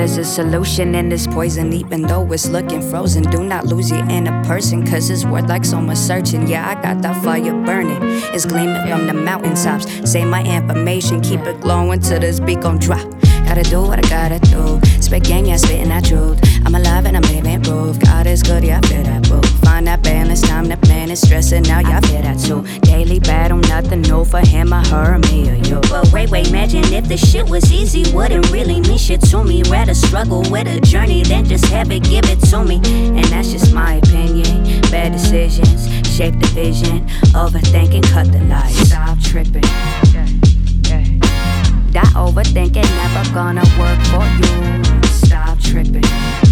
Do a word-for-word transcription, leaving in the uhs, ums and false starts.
there's a solution in this poison, even though it's looking frozen. Do not lose your inner person, cause it's worth like so much searching. Yeah, I got that fire burning, it's gleaming from the mountaintops. Say my information, keep it glowing till this beat gon' drop. Gotta do what I gotta do, spit game, yeah, spitting that truth. I'm alive and I'm living proof, God is good, yeah, I feel that boo. Find that balance, time to plan it, stressing now, yeah, I feel that too. Daily battle, nothing new for him or her or me or you. But wait, wait, imagine if the shit was easy, wouldn't really mean shit to me. Rather struggle with a journey than just have it, give it to me. And that's just my opinion, bad decisions shape the vision, overthinking, cut the lights. Stop tripping, yeah, yeah. That overthinking never gonna work for you. Stop tripping.